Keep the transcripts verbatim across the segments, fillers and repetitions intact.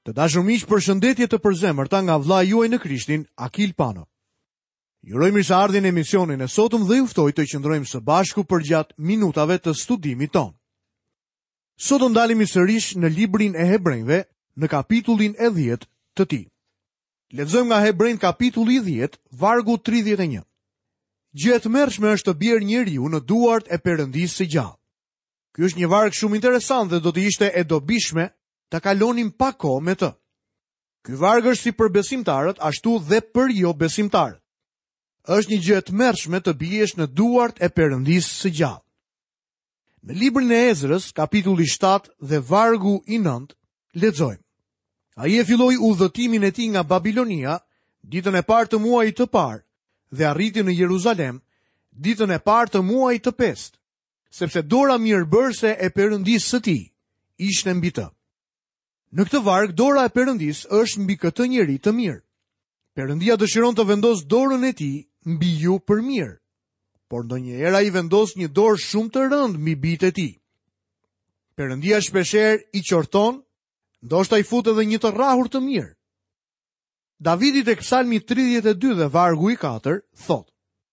Të dashur miq, përshëndetje të përzemërta nga vllai juaj në Krishtin, Akil Pano. Ju uroj mirëseardhjen në emisionin e sotëm dhe ju ftoj të qëndrojmë së bashku përgjatë minutave të studimit ton. Sot do ndalemi sërish në librin e Hebrejve, në kapitullin e dhjetë të tij. Lexojmë nga Hebrejt kapitulli dhjetë, vargu tridhjetë e një. Gjë e tmerrshme është të bjerë njeriu në duart e Perëndisë së gjallë. Ky është një varg shumë interesant dhe do të ishte e dobishme ta kalonim pak kohë me të. Ky varg është si për besimtarët, ashtu dhe për jo besimtarët. Është një gjë e tmerrshme të biesh në duart e Perëndisë së gjallë. Në librin e Ezrës, kapitulli shtatë dhe vargu i nëntë, lexojmë. Ai e filloi udhëtimin e tij nga Babilonia, ditën e parë të muajit të parë, dhe arriti në Jeruzalem, ditën e parë të muajit të pestë, sepse dora mirëbërëse e Perëndisë së tij ishte mbi të. Në këtë varg, dora e Perëndisë është mbi këtë njeri të mirë. Perëndia dëshiron të vendos dorën e tij mbi ju për mirë, por ndonjëherë ai vendos një dorë shumë të rëndë mbi bijtë e tij. Perëndia shpeshherë i qorton, ndoshta i fut edhe një të rrahur të mirë. Davidi tek Psalmi tridhjetë e dy dhe vargu i katër thot: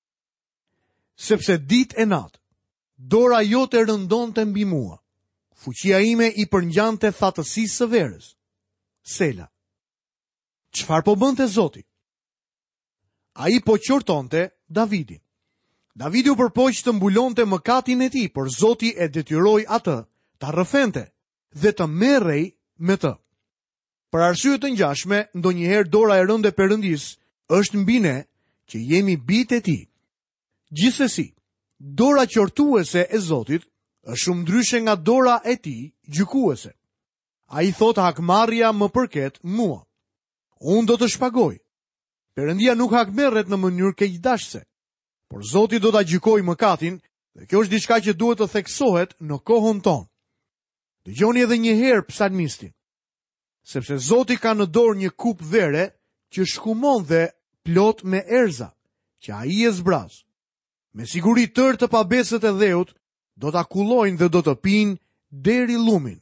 Sepse ditë e natë, dora jote rëndonte mbi mua. Fuqia ime i përngjante thatësisë së verës. Sela. Çfarë po bënte Zoti? Ai po qortonte Davidin. Davidi u përpoq të mbulonte mëkatin e tij, por Zoti e detyroi atë ta rrëfente dhe të merrej me të. Për arsye të ngjashme, ndonjëherë dora e rëndë e Perëndisë është mbi ne që jemi bijtë e tij. Gjithsesi, dora qortuese e Zotit është shumë ndryshe nga dora e tij gjykuese. Ai thot hakmarrja më përket mua. Unë do të shpagoj. Perëndia nuk hakmerret në mënyrë keqdashse, por Zoti do ta gjykojë mëkatin dhe kjo është diçka që duhet të theksohet në kohën tonë. Dëgjoni edhe një herë psalmistin. Sepse Zoti ka në dorë një kup vere që shkumon dhe plot me erza, që ai e zbraz. Me siguri tërë të pabesët e dheut do ta kullojnë dhe do të pinë deri llumin.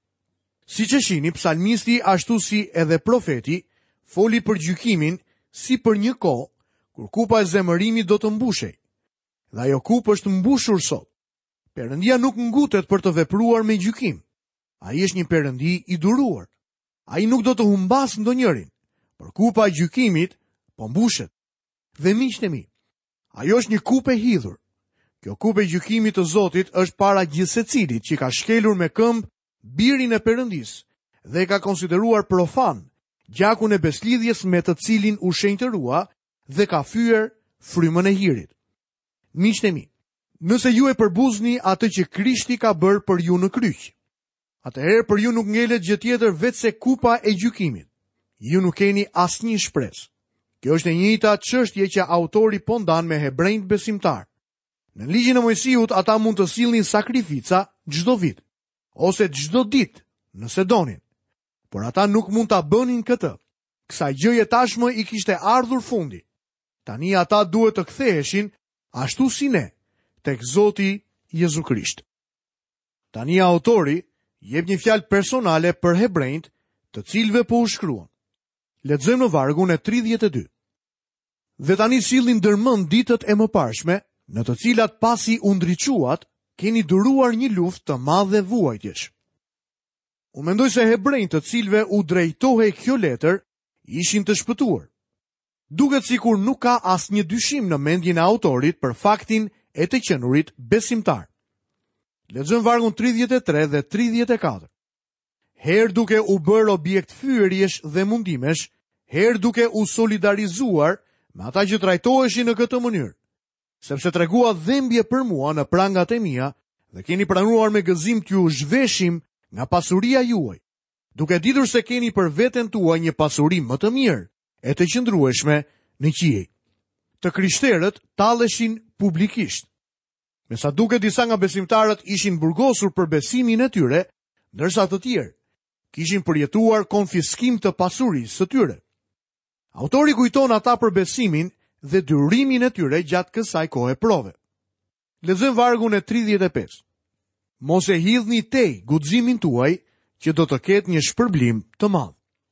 Siç e shihni, psalmisti ashtu si edhe profeti foli për gjykimin si për një kohë kur kupa e zemërimit do të mbushej. Dhe ajo kupë është mbushur sot. Perëndia nuk ngutet për të vepruar me gjykim. Ai është një Perëndi i duruar. Ai nuk do të humbas ndonjërin, por kupa e gjykimit po mbushet. Dhe miqtë e mi, ajo është një kupë e hidhur. Kjo kupë e gjykimit të Zotit është para gjithsecilit që ka shkelur me këmbë birin e Perëndisë dhe ka konsideruar profan gjakun e beslidhjes me të cilin u shenjtërua dhe ka fyer frymën e hirit. Miqtë e mi, nëse ju e përbuzni atë që Krishti ka bërë për ju në kryq, atëherë për ju nuk ngelet gjë tjetër vetë se kupa e gjykimit. Ju nuk keni asnjë shpresë. Kjo është e njëjta çështje që autori po ndan me hebrejt besimtar. Në ligjin e Mojsiut ata mund të sillnin sakrifica çdo vit ose çdo ditë nëse donin. Por ata nuk mund ta bënin këtë. Kësaj gjëje tashmë i kishte ardhur fundi. Tani ata duhet të ktheheshin ashtu si ne tek Zoti Jezu Krisht. Tani autori jep një fjalë personale për hebrejt, të cilëve po u shkruan. Lexojmë në vargun e tridhjetë e dy. Dhe tani sillni ndërmend ditët e mëparshme, në të cilat pasi u ndriçuat, keni duruar një luftë të madhe vuajtjesh. Unë mendoj se hebrejt të cilëve u drejtohej kjo letër ishin të shpëtuar. Duket sikur nuk ka asnjë dyshim në mendjen e autorit për faktin e të qenurit besimtar. Lexojmë vargun tridhjetë e tre dhe tridhjetë e katër. Herë duke u bërë objekt fyerjesh dhe mundimesh, herë duke u solidarizuar me ata që trajtoheshin në këtë mënyrë, sepse tregua dhembje për mua në prangat e mia dhe keni pranuar me gëzim t'ju zhveshim nga pasuria juaj, duke ditur se keni për veten tuaj një pasuri më të mirë e të qëndrueshme në qiej. Të krishterët talleshin publikisht. Me sa duke disa nga besimtarët ishin burgosur për besimin e tyre, ndërsa të tjerë kishin përjetuar konfiskim të pasurisë së tyre. Autori kujton ata për besimin dhe durimin e tyre gjatë kësaj kohe prove. Lexojmë vargun e tridhjetë e pesë. Mos e hidhni tej guximin tuaj që do të ketë një shpërblim të madh.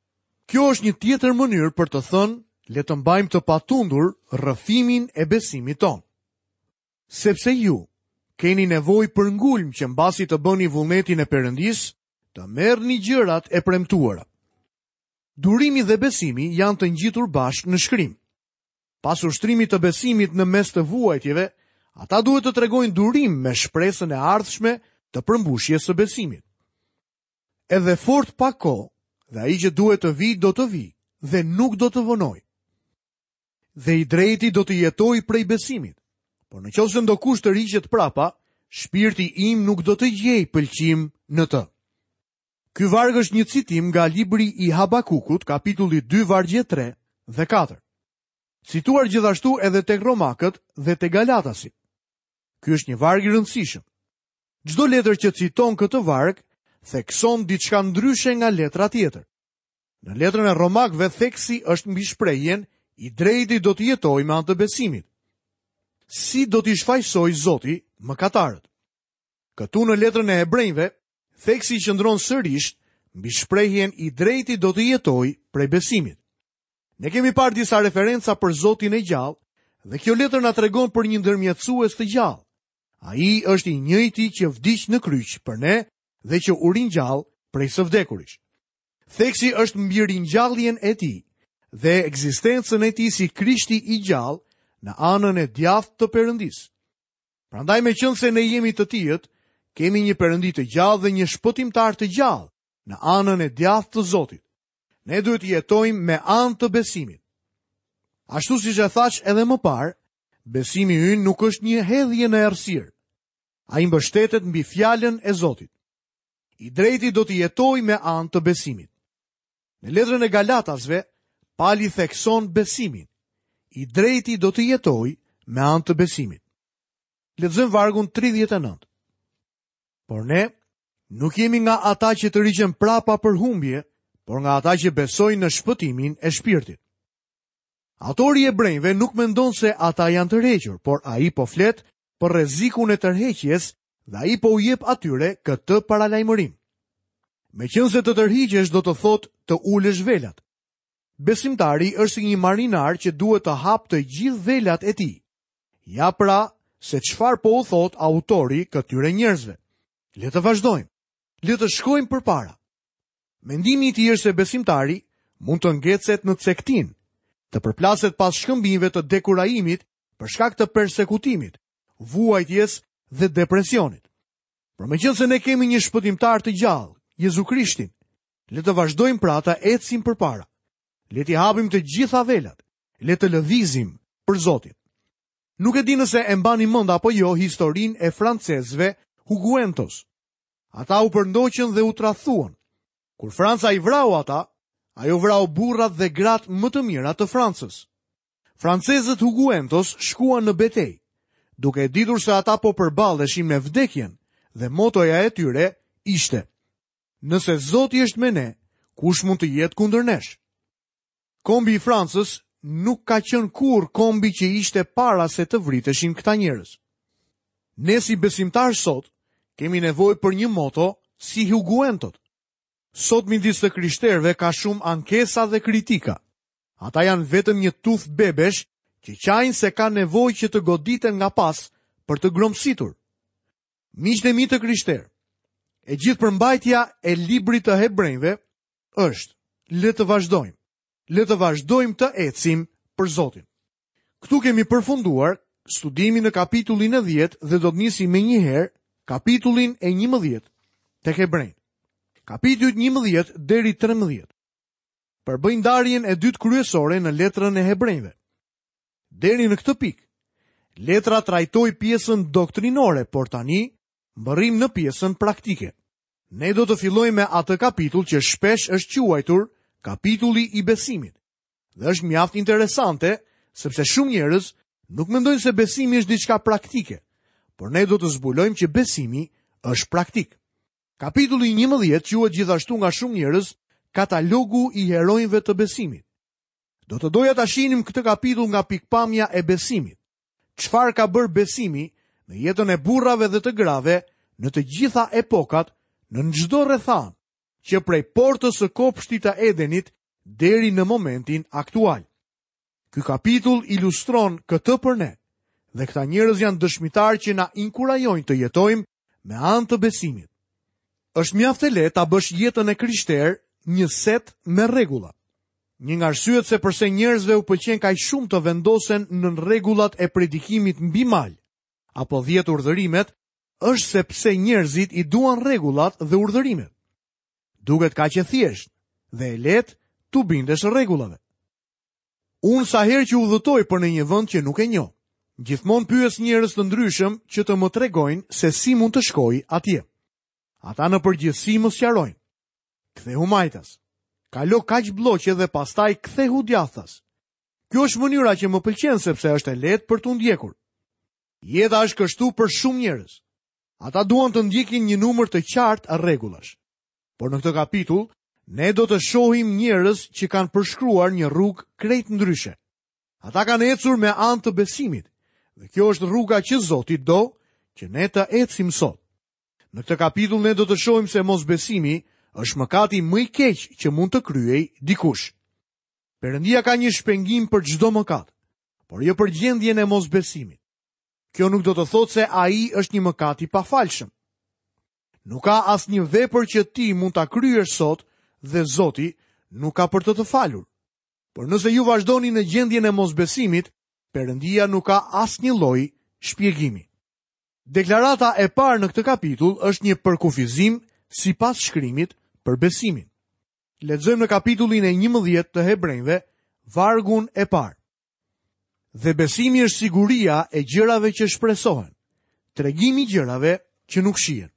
Kjo është një tjetër mënyrë për të thënë, le të mbajmë të patundur rrëfimin e besimit ton. Sepse ju keni nevojë për ngulm që mbasi të bëni vullnetin e Perëndis, të merrni gjërat e premtuara. Durimi dhe besimi janë të ngjitur bashkë në shkrim. Pas ushtrimit të besimit në mes të vuajtjeve, ata duhet të tregojnë durim me shpresën e ardhshme të përmbushjes së besimit. Edhe fort pa kohë, dhe ai që duhet të vi do të vi dhe nuk do të vonoj. Dhe i drejti do të jetoj prej besimit. Por në qoftë se ndokush të riqet prapa, shpirti im nuk do të gjej pëlqim në të. Ky varg është një citim nga libri i Habakukut, kapitulli dy, vargje tre dhe katër. Cituar gjithashtu edhe tek Romakët dhe tek Galatasit. Ky është një varg i rëndësishëm. Çdo letër që citon këtë varg thekson diçka ndryshe nga letra tjetër. Në letrën e Romakëve theksi është mbi shprehjen i drejti do të jetojë me anë të besimit. Si do t'i shfaqsoj Zoti mëkatarët? Këtu në letrën e Hebrejve, theksi qëndron sërish mbi shprehjen i drejti do të jetojë prej besimit. Ne kemi parë disa referenca për Zotin e gjallë dhe kjo letër na tregon për një ndërmjetësues të gjallë. Ai është i njëjti që vdiq në kryq për ne dhe që u ringjall prej së vdekurish. Theksi është mbi ringjalljen e tij dhe ekzistencën e tij si Krishti i gjallë në anën e djathtë të Perëndis. Prandaj meqense ne jemi të tillët, kemi një Perëndi të gjallë dhe një shpëtimtar të gjallë në anën e djathtë të Zotit. Ne duhet të jetojmë me anë të besimit. Ashtu siç e thash edhe më parë, besimi ynë nuk është një hedhje në errësirë. Ai mbështetet mbi fjalën e Zotit. I drejti do të jetojë me anë të besimit. Në letrën e Galatasve, Pali thekson besimin. I drejti do të jetojë me anë të besimit. Lexojmë vargun tridhjetë e nëntë. Por ne nuk jemi nga ata që të riqen prapa për humbje, por nga ata që besojnë në shpëtimin e shpirtit. Autori i Hebrejve nuk mendon se ata janë të rrequr, por ai po flet për rrezikun e tërheqjes dhe ai po u jep atyre këtë paralajmërim. Meqense të tërhiqesh do të thotë të ulesh velat. Besimtari është si një marinar që duhet të hapë të gjithë velat e tij. Ja pra se çfarë po u thot autori këtyre njerëzve. Le të vazhdojmë. Le të shkojmë përpara. Mendimi i tij është se besimtari mund të ngecet në cektin, të përplaset pas shkëmbimeve të dekurajimit për shkak të persekutimit, vuajtjes dhe depresionit. Por meqense ne kemi një shpëtimtar të gjallë, Jezu Krishtin, le të vazhdojmë pra të ecim përpara. Le t'i hapim të gjitha velat, le të lëvizim për Zotin. Nuk e di nëse e mbani mend apo jo historinë e francezëve Huguentos. Ata u përndoqën dhe u tradhthuan. Kur Franca i vrau ata, ajo vrau burrat dhe gratë më të mira të Francës. Francezët Huguentos shkuan në betejë, duke e ditur se ata po përballeshin me vdekjen, dhe motoja e tyre ishte: nëse Zoti është me ne, kush mund të jetë kundër nesh? Kombi i Francës nuk ka qenë kur kombi që ishte para se të vriteshin këta njerëz. Ne si besimtar sot kemi nevojë për një moto si Huguentot. Sot midis të krishterëve ka shumë ankesa dhe kritika. Ata janë vetëm një tufë bebesh që qajnë se ka nevojë që të goditen nga pas për të gromësitur. Miqtë e mi të krishterë, e gjithë përmbajtja e librit të Hebrejve është: le të vazhdojmë. Le të vazhdojmë të ecim për Zotin. Këtu kemi përfunduar studimin në kapitullin e dhjetë dhe do të nisim me njëherë kapitullin e njëmbëdhjetë tek Hebrejt. Kapitulli njëmbëdhjetë deri trembëdhjetë. Përbëjnë ndarjen e dytë kryesore në letrën e Hebrejve. Deri në këtë pikë, letra trajtoi pjesën doktrinore, por tani mbërrim në pjesën praktike. Ne do të fillojmë me atë kapitull që shpesh është quajtur kapitulli i besimit. Dhe është mjaft interesante, sepse shumë njerëz nuk mendojnë se besimi është diçka praktike, por ne do të zbulojmë që besimi është praktik. Kapitulli njëmbëdhjetë quhet gjithashtu nga shumë njerëz katalogu i heronjve të besimit. Do të doja ta shihnim këtë kapitull nga pikpamja e besimit. Çfarë ka bërë besimi në jetën e burrave dhe të grave në të gjitha epokat, në çdo rrethan, që prej portës së kopshtit të Edenit deri në momentin aktual. Ky kapitull ilustron këtë për ne, dhe këta njerëz janë dëshmitar që na inkurajojnë të jetojmë me anë të besimit. Është mjaft e lehtë ta bësh jetën e krishter një set me rregulla. Një nga arsyet se pse njerëzve u pëlqen kaq shumë të vendosen në rregullat e predikimit mbi mal apo dhjetë urdhërimet, është sepse njerëzit i duan rregullat dhe urdhërimet. Duket kaq e thjeshtë dhe e lehtë tu bindesh rregullave. Unë sa herë që udhëtoj për në një vend që nuk e njoh, gjithmonë pyes njerëz të ndryshëm që të më tregojnë se si mund të shkoj atje. Ata në përgjithësi më sqarojnë: kthehu majtas, kalo kaq blloqe dhe pastaj kthehu djathtas. Kjo është mënyra që më pëlqen sepse është e lehtë për t'u ndjekur. Jeta është kështu për shumë njerëz. Ata duan të ndjekin një numër të qartë rregullash. Por në këtë kapitull ne do të shohim njerëz që kanë përshkruar një rrugë krejt ndryshe. Ata kanë ecur me anë të besimit, dhe kjo është rruga që Zoti do që ne të ecim sot. Në këtë kapitull ne do të shohim se mosbesimi është mëkati më i keq që mund të kryej dikush. Perëndia ka një shpengim për çdo mëkat, por jo për gjendjen e mosbesimit. Kjo nuk do të thotë se ai është një mëkat i pafalshëm. Nuk ka asnjë vepër që ti mund ta kryesh sot dhe Zoti nuk ka për të të falur. Por nëse ju vazhdoni në gjendjen e mosbesimit, Perëndia nuk ka asnjë lloj shpjegimi. Deklarata e parë në këtë kapitull është një përkufizim sipas shkrimit për besimin. Lexojmë në kapitullin e njëmbëdhjetë të Hebrejve, vargun e parë. Dhe besimi është siguria e gjërave që shpresohen, tregimi i gjërave që nuk shihen.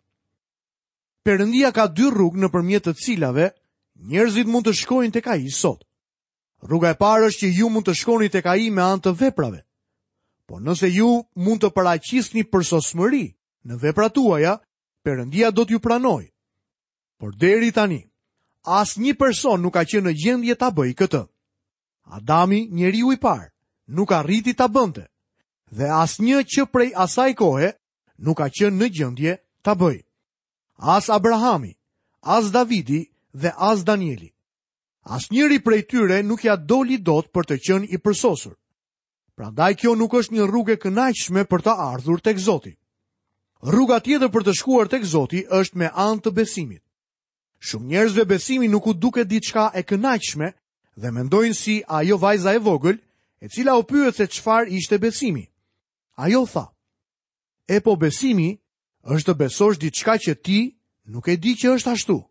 Perëndia ka dy rrugë nëpërmjet të cilave njerëzit mund të shkojnë tek ai sot. Rruga e parë është që ju mund të shkoni tek ai me anë të veprave. Por nëse ju mund të paraqisni përsosmëri në veprat tuaja, Perëndia do t'ju pranojë. Por deri tani, asnjë person nuk ka qenë në gjendje ta bëjë këtë. Adami, njeriu i parë, nuk arriti ta bënte, dhe asnjë që prej asaj kohe nuk ka qenë në gjendje ta bëjë. As Abrahami, as Davidi dhe as Danieli. Asnjëri prej tyre nuk ja doli dot për të qenë i përsosur. Prandaj kjo nuk është një rrugë e kënaqshme për të ardhur tek Zoti. Rruga tjetër për të shkuar tek Zoti është me anë të besimit. Shumë njerëzve besimi nuk u duket diçka e kënaqshme dhe mendojnë si ajo vajza e vogël, e cila u pyet se çfarë ishte besimi. Ajo tha: "E po besimi është të besosh diçka që ti nuk e di që është ashtu."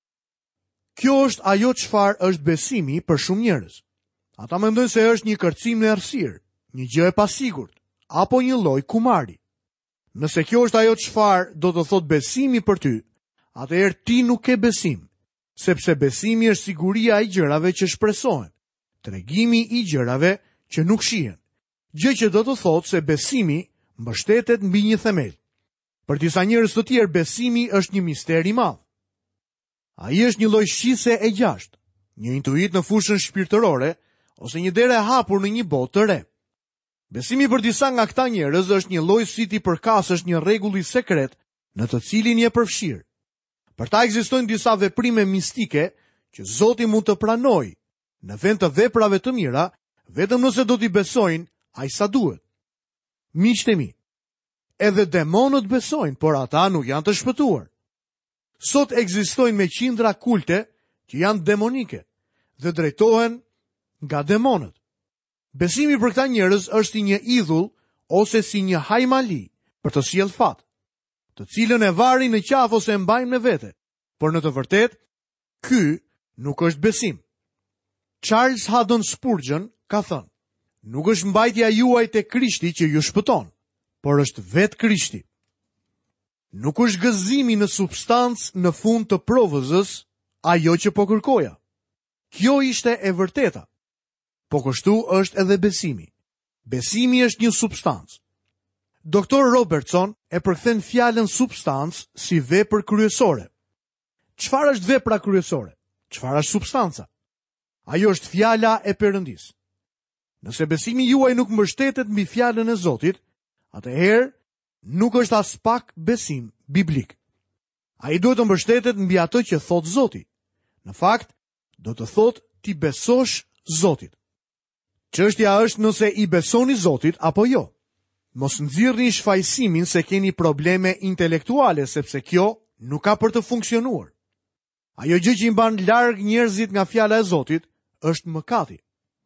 Kjo është ajo çfarë është besimi për shumë njerëz. Ata mendojnë se është një kërcim në errësirë, një gjë e pasigurt, apo një lloj kumari. Nëse kjo është ajo çfarë do të thotë besimi për ty, atëherë ti nuk ke besim, sepse besimi është siguria e gjërave që shpresohen, tregimi i gjërave që nuk shihen. Gjë që do të thotë se besimi mbështetet mbi një themel. Për disa njerëz të tjerë besimi është një mister i madh. Ai është një lloj shqise e gjashtë, një intuit në fushën shpirtërore ose një derë e hapur në një botë të re. Besimi për disa nga këta njerëz është një lloj si ti përkasësh një rregull i sekret në të cilin je përfshirë. Për ta ekzistojnë disa veprime mistike që Zoti mund të pranojë në vend të veprave të mira, vetëm nëse do t'i besojnë aq sa duhet. Miqtë e mi, edhe demonët besojnë, por ata nuk janë të shpëtuar. Sot ekzistojnë me qindra kulte që janë demonike dhe drejtohen nga demonët. Besimi për këta njerëz është si një idhull ose si një hajmali për të sjellë fat, të cilën e varin në qafë ose e mbajnë me vete, por në të vërtetë ky nuk është besim. Charles Haddon Spurgeon ka thënë: "Nuk është mbajtja juaj te Krishti që ju shpëton, por është vetë Krishti." Nuk është gëzimi në substancë në fund të provëzës ajo që po kërkoja. Kjo ishte e vërteta. Po kështu është edhe besimi. Besimi është një substancë. Doktor Robertson e përkthen fjalën substancë si vepër kryesore. Çfarë është vepra kryesore? Çfarë është substanca? Ajo është fjala e Perëndis. Nëse besimi juaj nuk mbështetet mbi fjalën e Zotit, atëherë nuk është as pak besim biblik. Ai duhet të mbështetet mbi atë që thot Zoti. Në fakt, do të thot ti besosh Zotit. Çështja është nëse i besoni Zotit apo jo. Mos nxirrni shfaqsimin se keni probleme intelektuale, sepse kjo nuk ka për të funksionuar. Ajo gjë që i mban larg njerëzit nga fjala e Zotit është mëkati.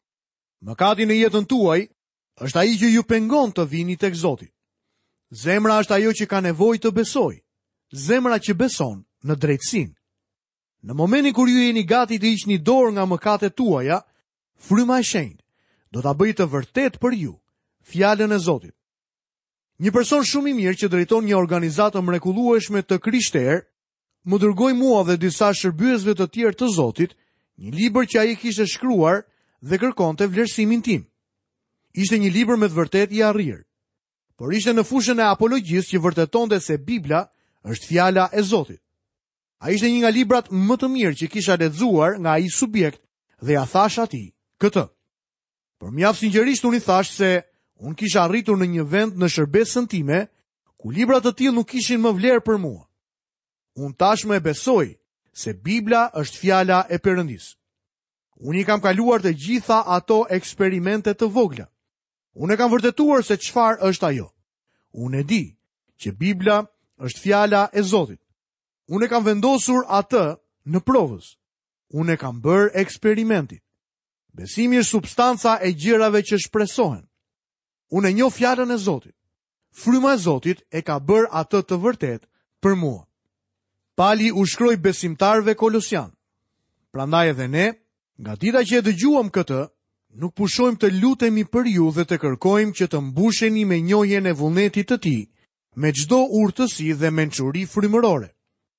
Mëkati në jetën tuaj është ai që ju pengon të vini tek Zoti. Zemra është ajo që ka nevojë të besojë. Zemra që beson në drejtësinë. Në momentin kur ju jeni gati të hiqni dorë nga mëkatet tuaja, fryma e shenjtë do ta bëjë të vërtet për ju fjalën e Zotit. Një person shumë i mirë që drejton një organizatë mrekullueshme të krishterë, më dërgoi mua dhe disa shërbyesve të tjerë të Zotit një libër që ai kishte shkruar dhe kërkonte vlerësimin tim. Ishte një libër me të vërtetë i arrirë, por ishte në fushën e apologjisë që vërtetonte se Bibla është fjala e Zotit. Ai ishte një nga librat më të mirë që kisha lexuar nga ai subjekt dhe ja thash atij këtë. Por mjaft sinqerisht unë i thash se unë kisha arritur në një vend në shërbesën time ku libra të tillë nuk kishin më vlerë për mua. Unë tashmë e besoj se Bibla është fjala e Perëndis. Unë i kam kaluar të gjitha ato eksperimente të vogla. Unë e kam vërtetuar se çfarë është ajo. Unë e di që Bibla është fjala e Zotit. Unë e kam vendosur atë në provës. Unë e kam bërë eksperimentin. Besimi është substanca e gjërave që shpresohen. Unë e njoh fjalën e Zotit. Fryma e Zotit e ka bërë atë të vërtet për mua. Pali u shkroi besimtarëve kolosian. Prandaj edhe ne, nga dita që e dëgjuam këtë, nuk pushojmë të lutemi për ju dhe të kërkojmë që të mbusheni me njohjen e vullnetit të tij, me çdo urtësi dhe mençuri frymërore.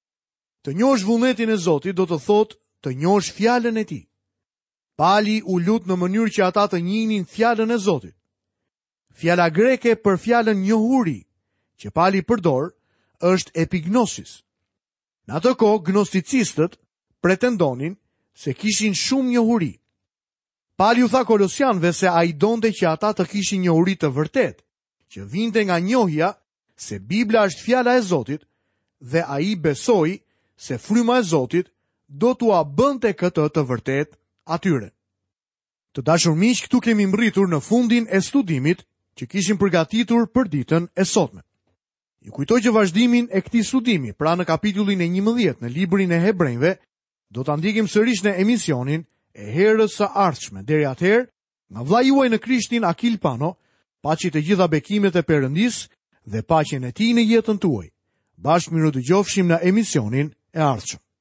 Të njohësh vullnetin e Zotit do të thotë të njohësh fjalën e tij. Pali u lut në mënyrë që ata të njihnin fjalën e Zotit. Fjala greke për fjalën njohuri, që Pali përdor, është epignosis. Në atë kohë, gnosticistët pretendonin se kishin shumë njohuri. Pali u tha kolosianëve se ai donte që ata të kishin njohuri të vërtet, që vinte nga njohja se Bibla është fjala e Zotit dhe ai besoi se fryma e Zotit do t'ua bënte këtë të vërtet atyre. Të dashur miq, këtu kemi mbërritur në fundin e studimit që kishim përgatitur për ditën e sotme. Ju kujtoj që vazhdimin e këtij studimi, pra në kapitullin e njëmbëdhjetë në librin e Hebrejve, do ta ndjekim sërish në emisionin e herës së ardhshme. Deri atëherë, nga vllai juaj në Krishtin Akil Pano, paçi të gjitha bekimet e Perëndis dhe paqen e tij në jetën tuaj. Bashkë miru dëgjofshim në emisionin e ardhshëm.